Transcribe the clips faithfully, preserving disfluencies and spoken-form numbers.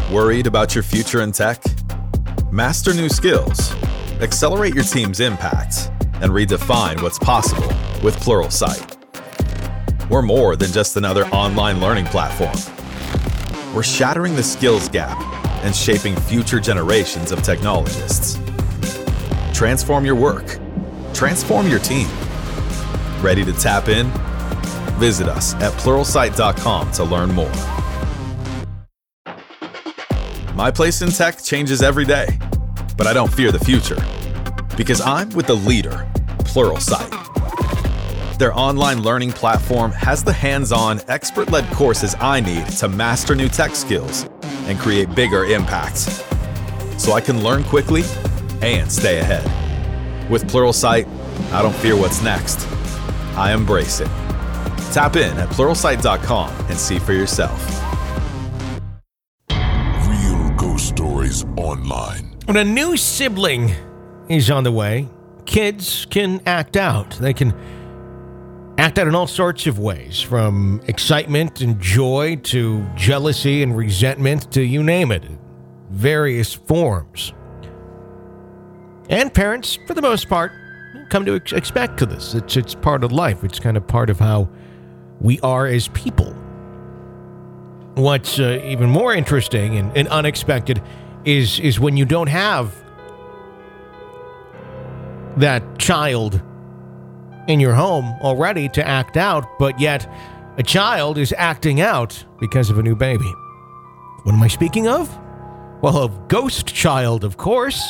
Worried about your future in tech? Master new skills, accelerate your team's impact, and redefine what's possible with Pluralsight. We're more than just another online learning platform. We're shattering the skills gap and shaping future generations of technologists. Transform your work. Transform your team. Ready to tap in? Visit us at pluralsight dot com to learn more. My place in tech changes every day, but I don't fear the future because I'm with the leader, Pluralsight. Their online learning platform has the hands-on, expert-led courses I need to master new tech skills and create bigger impacts, so I can learn quickly and stay ahead. With Pluralsight, I don't fear what's next. I embrace it. Tap in at pluralsight dot com and see for yourself. Real Ghost Stories Online. When a new sibling is on the way, kids can act out. They can act out in all sorts of ways, from excitement and joy to jealousy and resentment to you name it, various forms. And parents, for the most part, come to ex- expect to this. It's, it's part of life. It's kind of part of how we are as people. What's uh, even more interesting and, and unexpected is, is when you don't have that child in your home already to act out, but yet a child is acting out because of a new baby. What am I speaking of? Well, a ghost child, of course.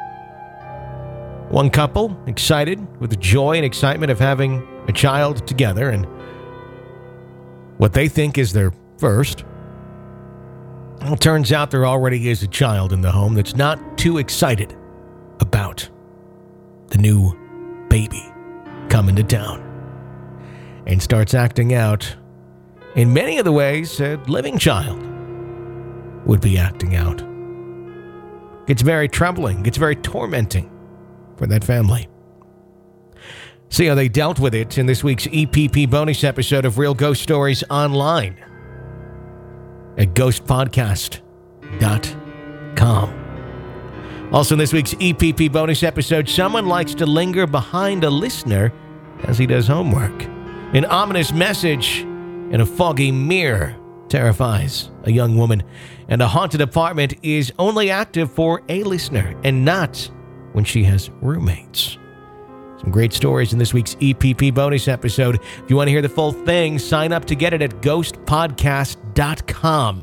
One couple excited with the joy and excitement of having a child together, and what they think is their first. Well, it turns out there already is a child in the home that's not too excited about the new baby coming to town and starts acting out in many of the ways a living child would be acting out. It's very troubling. It's very tormenting for that family. See how they dealt with it in this week's E P P bonus episode of Real Ghost Stories Online at ghost podcast dot com. Also in this week's E P P bonus episode, someone likes to linger behind a listener as he does homework. An ominous message in a foggy mirror terrifies a young woman, and a haunted apartment is only active for a listener and not when she has roommates. Some great stories in this week's E P P bonus episode. If you want to hear the full thing, sign up to get it at ghost podcast dot com.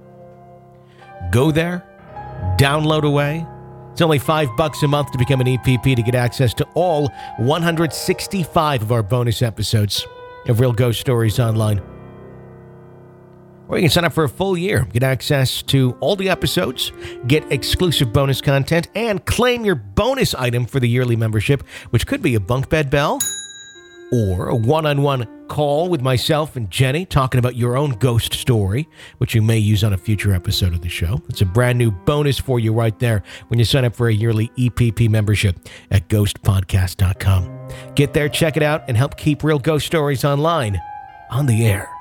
Go there, download away. It's only five bucks a month to become an E P P to get access to all one hundred sixty-five of our bonus episodes of Real Ghost Stories Online. Or you can sign up for a full year, get access to all the episodes, get exclusive bonus content, and claim your bonus item for the yearly membership, which could be a bunk bed bell or a one-on-one call with myself and Jenny talking about your own ghost story, which you may use on a future episode of the show. It's a brand new bonus for you right there when you sign up for a yearly E P P membership at ghost podcast dot com. Get there, check it out, and help keep Real Ghost Stories Online on the air.